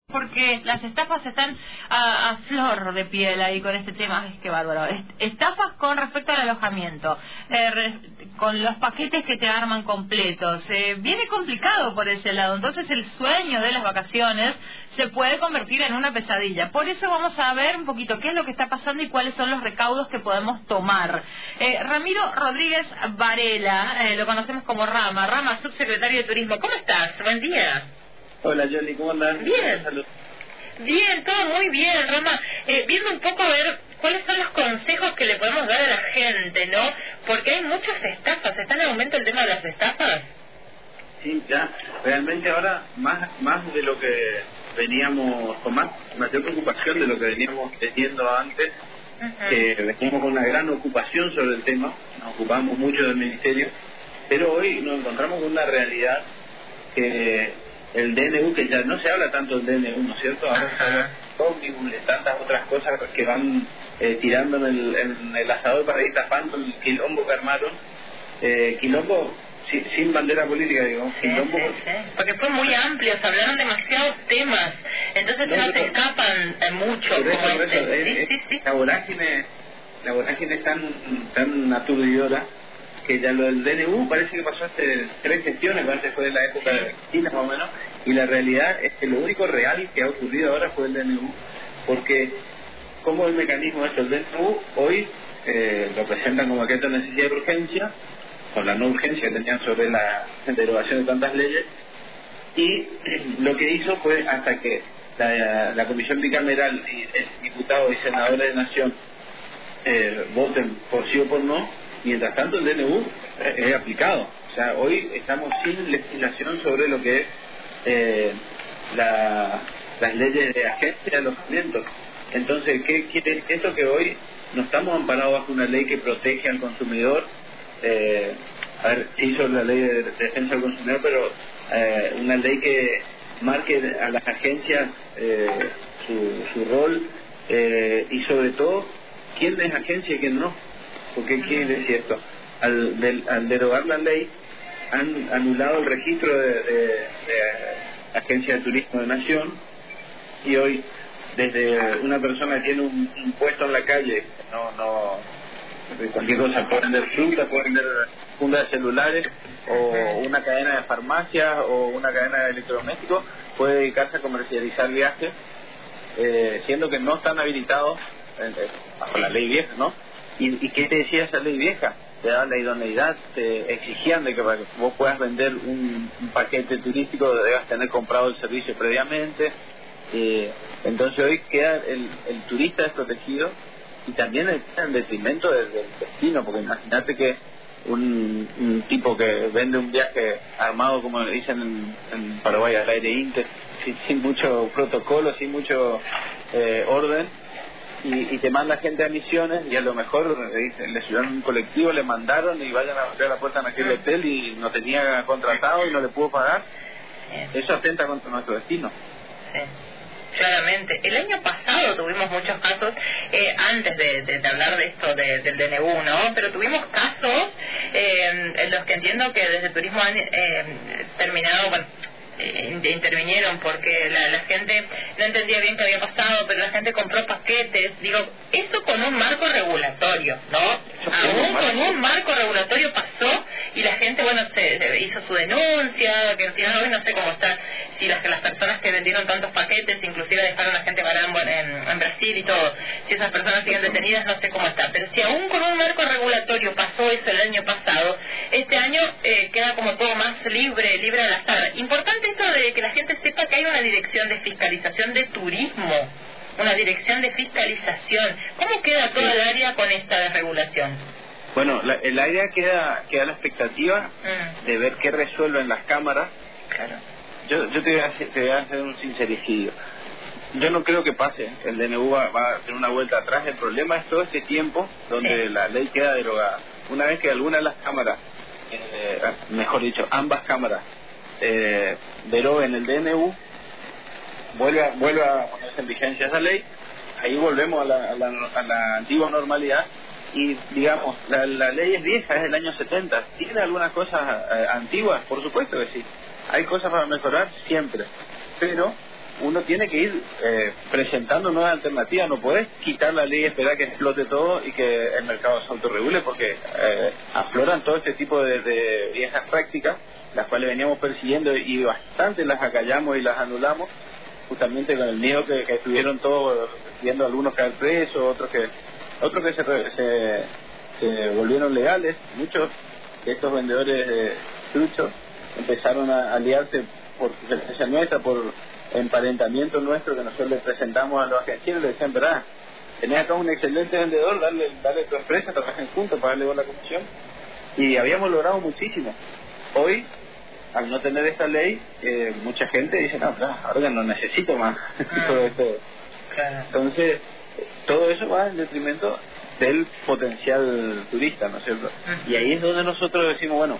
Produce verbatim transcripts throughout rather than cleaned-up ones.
Porque las estafas están a, a flor de piel ahí con este tema. Es que bárbaro. Estafas con respecto al alojamiento, eh, re, con los paquetes que te arman completos. Eh, viene complicado por ese lado. Entonces el sueño de las vacaciones se puede convertir en una pesadilla. Por eso vamos a ver un poquito qué es lo que está pasando y cuáles son los recaudos que podemos tomar. Eh, Ramiro Rodríguez Varela, eh, lo conocemos como Rama. Rama, subsecretario de Turismo. ¿Cómo estás? Buen día. Hola, Yoli, ¿cómo andas? Bien. Salud. Bien, todo muy bien, Rama. Eh, viendo un poco a ver cuáles son los consejos que le podemos dar a la gente, ¿no? Porque hay muchas estafas. ¿Está en aumento el tema de las estafas? Sí, ya. Realmente ahora, más más de lo que veníamos, con más mayor preocupación de lo que veníamos teniendo antes, uh-huh. que veníamos con una gran ocupación sobre el tema, nos ocupamos mucho del Ministerio, pero hoy nos encontramos con una realidad que el D N U, que ya no se habla tanto del D N U, ¿no es cierto? Ahora se habla de ómnibus, de tantas otras cosas que van eh, tirando en el, en el asador para ir tapando el quilombo que armaron. Eh, quilombo sin, sin bandera política, digo. Sí, quilombo sí, sí. Porque fue muy amplio, se hablaron demasiados temas, entonces no, no se escapan eh, mucho. Por eso, como por eso, este. es, Sí, es, sí, sí. La vorágine, la vorágine es tan, tan aturdidora que ya lo del D N U parece que pasó hace tres gestiones, parece que fue de la época de Cristina más o menos, y la realidad es que lo único real que ha ocurrido ahora fue el D N U, porque como el mecanismo es el D N U, hoy eh, lo presentan como decreto de necesidad de urgencia, con la no urgencia que tenían sobre la derogación de tantas leyes, y lo que hizo fue hasta que la, la Comisión Bicameral y eh, diputados y senadores de Nación eh, voten por sí o por no. Mientras tanto el D N U es aplicado. O sea, hoy estamos sin legislación sobre lo que es eh, la, las leyes de agencia de alojamiento. Entonces, ¿qué quiere esto? Que hoy no estamos amparados bajo una ley que protege al consumidor. Eh, a ver, se hizo la ley de defensa del consumidor, pero eh, una ley que marque a las agencias eh, su, su rol eh, y sobre todo quién es agencia y quién no. Porque quiere decir esto, al, del, al derogar la ley han anulado el registro de, de, de Agencia de Turismo de Nación, y hoy desde una persona que tiene un, un puesto en la calle, no no cualquier cosa, puede vender fruta, puede vender fundas de celulares o una cadena de farmacias o una cadena de electrodomésticos, puede dedicarse a comercializar viajes, eh, siendo que no están habilitados eh, bajo la ley vieja, ¿no? ¿Y, ¿Y qué te decía esa ley vieja? Te daban la idoneidad, te exigían de que para que vos puedas vender un, un paquete turístico debas tener comprado el servicio previamente. Eh, entonces hoy queda el, el turista desprotegido y también está en detrimento del, del destino, porque imagínate que un, un tipo que vende un viaje armado, como le dicen en, en Paraguay, al aire inter, sin, sin mucho protocolo, sin mucho eh, orden, Y, y te manda gente a Misiones y a lo mejor eh, le subieron un colectivo, le mandaron y vayan a abrir la puerta en aquel hotel y no tenía contratado y no le pudo pagar. Sí. Eso atenta contra nuestro destino. Sí, claramente. El año pasado tuvimos muchos casos, eh, antes de, de, de hablar de esto de, del D N U, ¿no? Pero tuvimos casos eh, en los que entiendo que desde Turismo han eh, terminado, bueno, intervinieron porque la, la gente no entendía bien qué había pasado, pero la gente compró paquetes. Digo, eso con un marco regulatorio, ¿no? Aún con un marco regulatorio pasó y la gente, bueno, se, se hizo su denuncia, que al final hoy no sé cómo está, si las, las personas que vendieron tantos paquetes, inclusive dejaron a la gente varada en, en, en Brasil y todo, si esas personas siguen detenidas, no sé cómo está. Pero si aún con un marco regulatorio pasó eso el año pasado, este año eh, queda como todo más libre, libre al azar. Importante esto de que la gente sepa que hay una dirección de fiscalización de turismo, una dirección de fiscalización. ¿Cómo queda toda el área con esta desregulación? Bueno, la, el área queda queda la expectativa mm. de ver qué resuelven las cámaras. Claro. Yo, yo te, voy a hacer, te voy a hacer un sincericidio. Yo no creo que pase. El D N U va, va a hacer una vuelta atrás. El problema es todo este tiempo donde sí. la ley queda derogada. Una vez que alguna de las cámaras, eh, mejor dicho, ambas cámaras, eh, deroguen el D N U, vuelve a, vuelve a ponerse en vigencia esa ley, ahí volvemos a la, a la, a la antigua normalidad. Y digamos, la, la ley es vieja, es del año setenta. ¿Tiene algunas cosas eh, antiguas? Por supuesto que sí. Hay cosas para mejorar siempre, pero uno tiene que ir eh, presentando nuevas alternativas. No puedes quitar la ley y esperar que explote todo y que el mercado se autorregule, porque eh, afloran todo este tipo de, de viejas prácticas, las cuales veníamos persiguiendo y bastante las acallamos y las anulamos, justamente con el miedo que, que estuvieron todos viendo, algunos caer presos, otros que otros que se, se, se volvieron legales. Muchos de estos vendedores de truchos empezaron a aliarse por presencia nuestra, por emparentamiento nuestro, que nosotros le presentamos a los agencios, le decían, verdad, tenés acá un excelente vendedor, dale, dale tu empresa, trabajen juntos para darle buena comisión, y habíamos logrado muchísimo. Hoy, al no tener esta ley, eh, mucha gente dice, no, claro, ahora ya no necesito más todo esto. Entonces, todo eso va en detrimento del potencial turista, ¿no es cierto? Y ahí es donde nosotros decimos, bueno,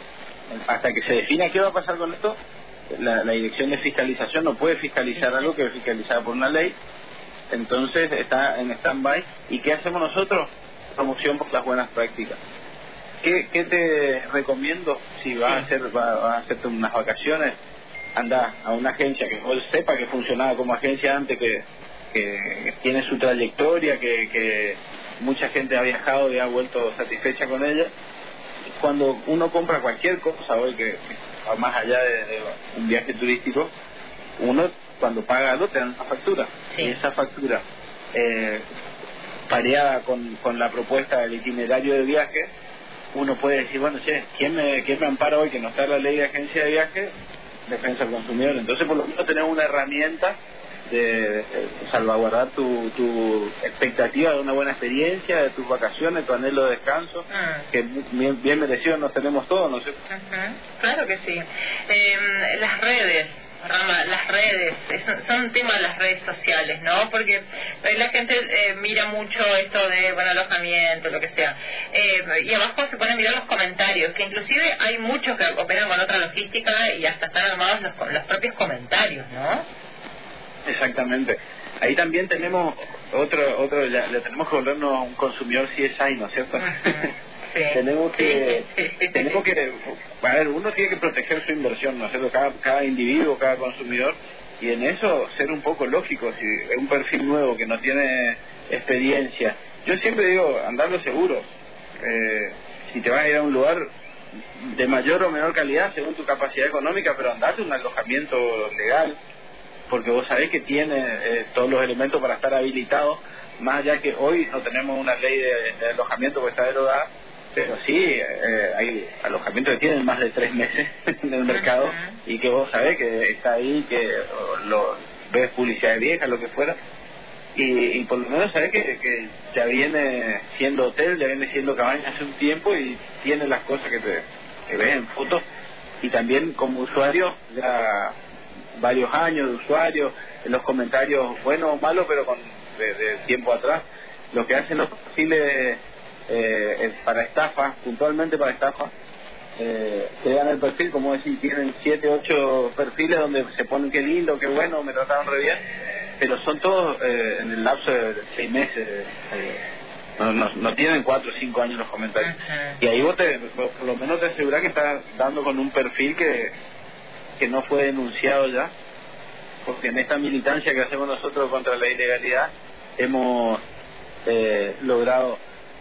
hasta que se defina qué va a pasar con esto, la, la dirección de fiscalización no puede fiscalizar algo que es fiscalizado por una ley, entonces está en stand-by. ¿Y qué hacemos nosotros? Promoción por las buenas prácticas. ¿Qué, qué te recomiendo si vas a hacer vas a hacerte unas vacaciones? Anda a una agencia que vos sepa que funcionaba como agencia antes, que, que tiene su trayectoria, que, que mucha gente ha viajado y ha vuelto satisfecha con ella. Cuando uno compra cualquier cosa hoy, que, que va más allá de, de un viaje turístico, uno cuando paga algo te dan una factura, sí. Y esa factura eh, pareada con, con la propuesta del itinerario de viaje, uno puede decir, bueno, che, ¿quién me, quién me ampara hoy que no está la ley de agencia de viaje? Defensa del consumidor. Entonces por lo menos tenemos una herramienta de, de salvaguardar tu, tu expectativa de una buena experiencia, de tus vacaciones, tu anhelo de descanso, ah. que bien, bien merecido nos tenemos todos, ¿no sé? Uh-huh. Claro que sí. Eh, las redes, Rama, las redes, es, son un tema de las redes sociales, ¿no? Porque la gente eh, mira mucho esto de, bueno, alojamiento, lo que sea, eh, y abajo se ponen a mirar los comentarios, que inclusive hay muchos que operan con otra logística y hasta están armados los, los propios comentarios, ¿no? Exactamente. Ahí también tenemos otro, otro ya, ya tenemos que volvernos un consumidor C S I, ¿no es cierto? Sí. tenemos que, tenemos que, a ver, uno tiene que proteger su inversión, ¿no es cierto? Cada, cada individuo, cada consumidor, y en eso ser un poco lógico. Si es un perfil nuevo que no tiene experiencia, yo siempre digo, andarlo seguro. Eh, si te vas a ir a un lugar de mayor o menor calidad según tu capacidad económica, pero andate un alojamiento legal, porque vos sabés que tiene eh, todos los elementos para estar habilitado, más allá que hoy no tenemos una ley de, de alojamiento que está derogada, pero sí eh, hay alojamientos que tienen más de tres meses en el mercado, uh-huh. y que vos sabés que está ahí, que lo ves publicidad vieja, lo que fuera, y, y por lo menos sabés que, que ya viene siendo hotel, ya viene siendo cabaña hace un tiempo y tiene las cosas que, te, que ves en fotos, y también como usuario ya varios años de usuario, en los comentarios buenos o malos, pero con de, de tiempo atrás, lo que hacen los perfiles eh, para estafa, puntualmente para estafa, eh, crean el perfil, como decir, tienen siete, ocho perfiles donde se ponen qué lindo, qué bueno, me trataron re bien, pero son todos eh, en el lapso de seis meses, eh, no, no, no tienen cuatro o cinco años los comentarios, uh-huh. Y ahí vos te, por lo menos te asegurás que estás dando con un perfil que que no fue denunciado ya, porque en esta militancia que hacemos nosotros contra la ilegalidad hemos eh, logrado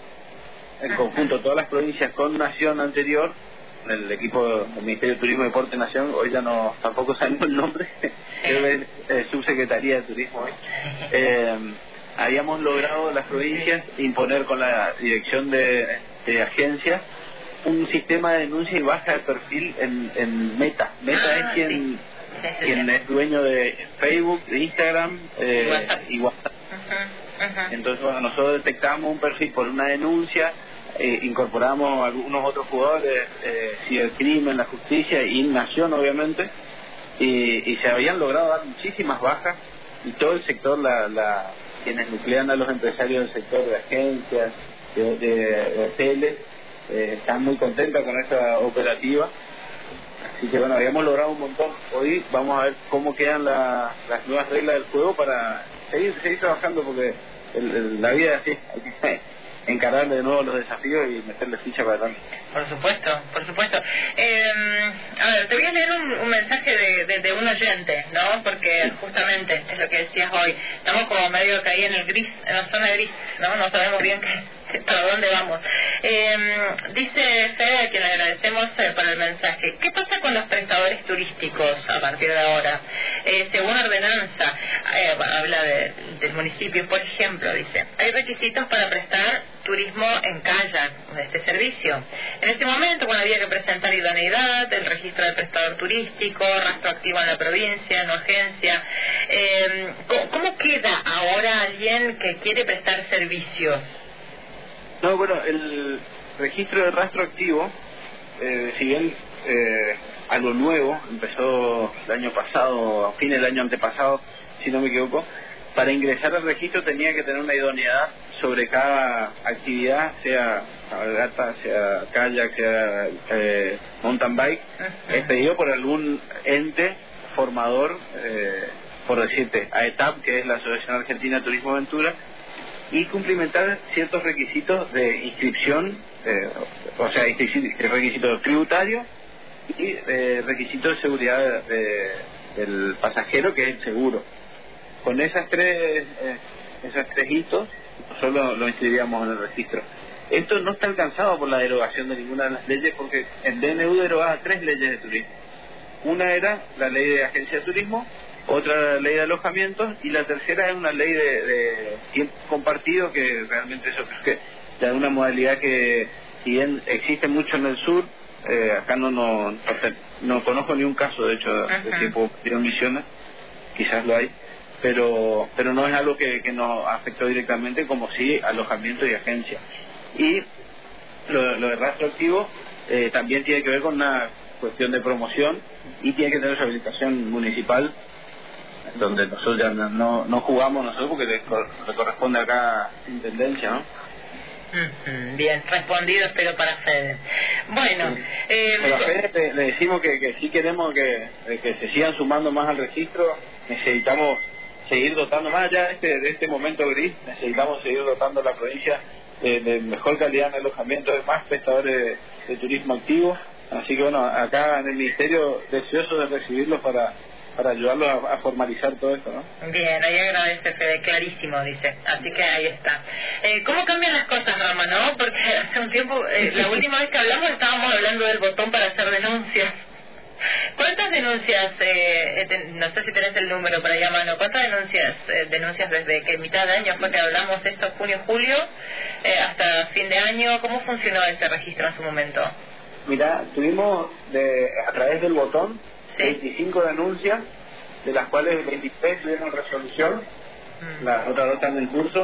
en conjunto todas las provincias con Nación anterior, el equipo del Ministerio de Turismo, Deporte, Nación, hoy ya no tampoco sabemos el nombre, es eh, Subsecretaría de Turismo hoy, eh, habíamos logrado las provincias imponer con la dirección de, de agencias un sistema de denuncia y baja de perfil en, en Meta. Meta ah, es quien, sí. quien es dueño de Facebook, de Instagram eh, WhatsApp. y WhatsApp. Uh-huh, uh-huh. Entonces, bueno, nosotros detectamos un perfil por una denuncia, eh, incorporamos algunos otros jugadores, eh, cibercrimen, la justicia y Nación, obviamente, y, y se habían logrado dar muchísimas bajas, y todo el sector, la, la quienes nuclean a los empresarios del sector de agencias, de, de, de hoteles, Eh, están muy contentas con esta operativa, así que bueno, habíamos logrado un montón. Hoy vamos a ver cómo quedan la, las nuevas reglas del juego para seguir seguir trabajando, porque el, el, la vida es así, hay que encarar de nuevo los desafíos y meterle ficha para adelante. Por supuesto, por supuesto. Eh, a ver, te voy a leer un, un mensaje de, de, de un oyente, ¿no? Porque justamente es lo que decías hoy. Estamos como medio que ahí en el gris, en la zona gris, ¿no? No sabemos bien qué, para dónde vamos. Eh, dice Fede, a quien le agradecemos eh, por el mensaje. ¿Qué pasa con los prestadores turísticos a partir de ahora? Eh, según ordenanza, eh, habla de, del municipio, por ejemplo, dice, hay requisitos para prestar turismo en kayak, de este servicio. En ese momento, cuando había que presentar idoneidad, el registro del prestador turístico, rastro activo en la provincia, no agencia, eh, ¿cómo, ¿cómo queda ahora alguien que quiere prestar servicios? No, bueno, el registro de rastro activo, eh, si bien eh, algo nuevo, empezó el año pasado, a fines del año antepasado, si no me equivoco, para ingresar al registro tenía que tener una idoneidad sobre cada actividad, sea cabalgata, sea kayak, sea eh, mountain bike, uh-huh. Es pedido por algún ente formador, eh, por decirte, a E T A P, que es la Asociación Argentina de Turismo Aventura, y cumplimentar ciertos requisitos de inscripción, eh, o sea, requisitos tributarios y eh, requisitos de seguridad de, del pasajero, que es el seguro. Con esas tres, eh, esos tres hitos, nosotros lo inscribiríamos en el registro. Esto no está alcanzado por la derogación de ninguna de las leyes, porque el D N U derogaba tres leyes de turismo. Una era la ley de agencia de turismo, otra la ley de alojamientos, y la tercera es una ley de, de tiempo compartido, que realmente eso creo que ya es una modalidad que, si bien existe mucho en el sur, eh, acá no, no, no, no conozco ni un caso, de hecho, de tiempo compartido en Misiones, quizás lo hay, pero pero no es algo que, que nos afectó directamente, como sí alojamiento y agencia. Y lo, lo de rastro activo eh, también tiene que ver con una cuestión de promoción y tiene que tener su habilitación municipal, donde nosotros ya no, no, no jugamos nosotros porque le, le corresponde acá a Intendencia, ¿no? Mm-hmm. Bien, respondido, espero para Fede. Bueno, sí. eh, Pero a Fede le, le decimos que, que sí queremos que, que se sigan sumando más al registro. Necesitamos seguir dotando, más allá de este, de este momento gris, necesitamos seguir dotando la provincia de, de mejor calidad en alojamiento, de más prestadores de, de turismo activo. Así que bueno, acá en el Ministerio deseoso de recibirlos para para ayudarlos a, a formalizar todo esto, ¿no? Bien, ahí agradece Fede, clarísimo, dice. Así que ahí está. Eh, ¿Cómo cambian las cosas, Rama, no? Porque hace un tiempo, eh, la última vez que hablamos estábamos hablando del botón para hacer denuncias. ¿Cuántas denuncias, eh, ten, no sé si tenés el número por ahí a mano, cuántas denuncias eh, denuncias desde que mitad de año fue que hablamos esto, junio, julio, eh, hasta fin de año? ¿Cómo funcionó ese registro en su momento? Mira, tuvimos de, a través del botón, ¿sí?, veinticinco denuncias, de las cuales veintitrés tuvieron resolución, mm. las otras dos están en curso,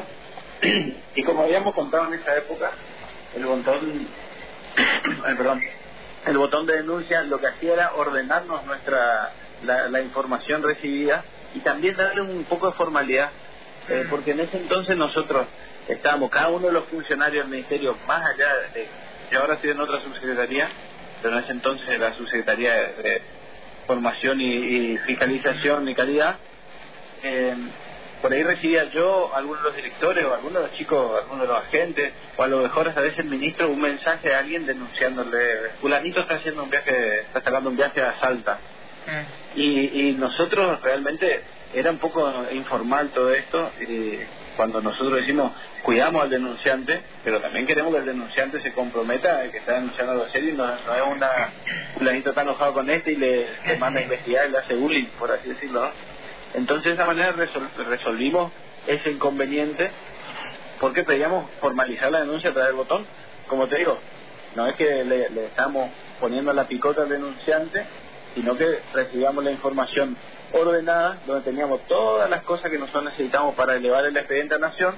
y como habíamos contado en esa época, el botón, eh, perdón, el botón de denuncia lo que hacía era ordenarnos nuestra la, la información recibida y también darle un poco de formalidad, eh, porque en ese entonces nosotros estábamos, cada uno de los funcionarios del Ministerio, más allá de, yo ahora estoy en otra subsecretaría, pero en ese entonces la subsecretaría de, de formación y, y fiscalización y calidad, eh, por ahí recibía yo, algunos de los directores o algunos de los chicos, algunos de los agentes, o a lo mejor hasta a veces el ministro, un mensaje a alguien denunciándole, fulanito está haciendo un viaje, está sacando un viaje a Salta. Mm. Y, y nosotros realmente era un poco informal todo esto, y cuando nosotros decimos cuidamos al denunciante, pero también queremos que el denunciante se comprometa a que está denunciando algo serio, y no, no es una fulanito está enojado con este y le, le manda a investigar y le hace bullying, por así decirlo, ¿no? Entonces de esa manera resol, resolvimos ese inconveniente, porque pedíamos formalizar la denuncia a través del botón. Como te digo, no es que le, le estamos poniendo la picota al denunciante, sino que recibíamos la información ordenada, donde teníamos todas las cosas que nosotros necesitamos para elevar el expediente a Nación,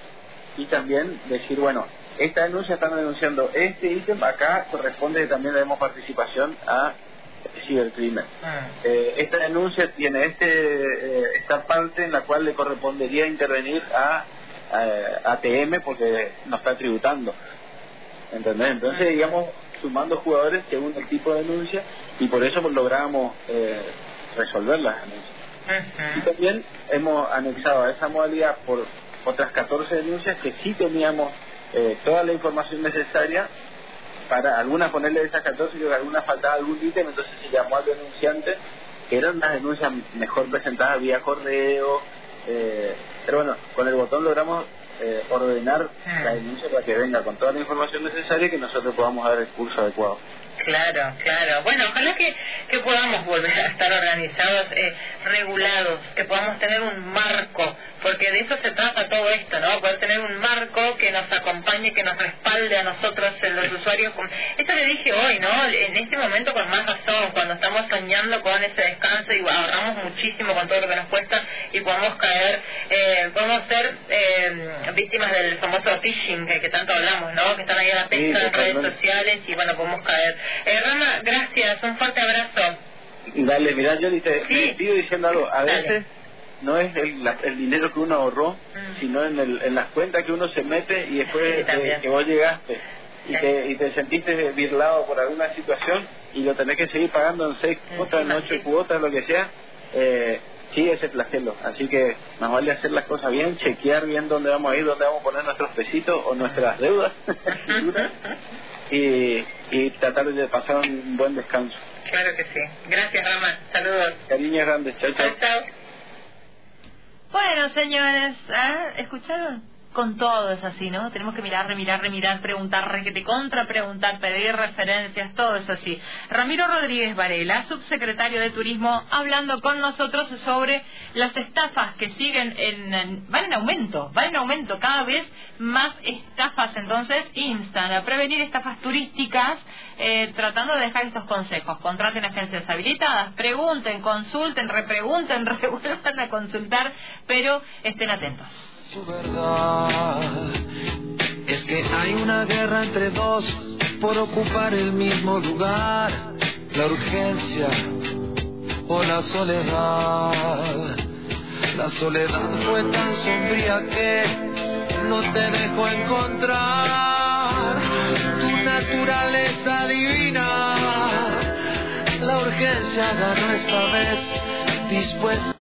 y también decir, bueno, esta denuncia están denunciando este ítem, acá corresponde que también le demos participación a cibercrimen. Ah. Eh, esta denuncia tiene este eh, esta parte en la cual le correspondería intervenir a, a, a T M porque nos está tributando, ¿entendés? Entonces, ah. digamos, sumando jugadores según el tipo de denuncia, y por eso pues, logramos eh, resolver las denuncias. Uh-huh. Y también hemos anexado a esa modalidad por otras catorce denuncias que sí teníamos eh, toda la información necesaria para algunas ponerle esas catorce, y algunas faltaba algún ítem, entonces se llamó al denunciante, que eran unas denuncias mejor presentadas vía correo, eh, pero bueno, con el botón logramos eh, ordenar la denuncia para que venga con toda la información necesaria y que nosotros podamos dar el curso adecuado. Claro, claro. Bueno, ojalá que, que podamos volver a estar organizados, eh, regulados, que podamos tener un marco, porque de eso se trata todo esto, ¿no? Poder tener un marco que nos acompañe, que nos respalde a nosotros, en los usuarios. Eso le dije hoy, ¿no? En este momento con más razón, cuando estamos soñando con ese descanso y ahorramos muchísimo con todo lo que nos cuesta y podemos caer, eh, podemos ser eh, víctimas del famoso phishing que, que tanto hablamos, ¿no? Que están ahí a la pesca sí, en redes sociales y bueno, podemos caer. Eh, Rama, gracias, un fuerte abrazo. Dale, mirá, yo te, sí. te pido diciendo algo, a Dale. veces no es el, la, el dinero que uno ahorró, mm. sino en, el, en las cuentas que uno se mete y después sí, de, que vos llegaste y, sí. te, y te sentiste virlado por alguna situación y lo tenés que seguir pagando en seis cuotas, en ocho cuotas, lo que sea, eh, sí, ese flagelo. Así que más vale hacer las cosas bien, chequear bien dónde vamos a ir, dónde vamos a poner nuestros pesitos o nuestras deudas y, y tratar de pasar un buen descanso. Claro que sí. Gracias, Rama. Saludos. Cariños grandes. Chao, chao. Chao. Bueno, señores, ¿eh? ¿Escucharon? Con todo es así, ¿no? Tenemos que mirar, remirar, remirar, preguntar, requete contra, preguntar, pedir referencias, todo es así. Ramiro Rodríguez Varela, subsecretario de Turismo, hablando con nosotros sobre las estafas que siguen en, en van en aumento, van en aumento, cada vez más estafas, entonces instan a prevenir estafas turísticas, eh, tratando de dejar estos consejos. Contraten agencias habilitadas, pregunten, consulten, repregunten, revuelvan a consultar, pero estén atentos. Su verdad es que hay una guerra entre dos por ocupar el mismo lugar, la urgencia o la soledad. La soledad fue tan sombría que no te dejó encontrar tu naturaleza divina. La urgencia ganó esta vez, dispuesta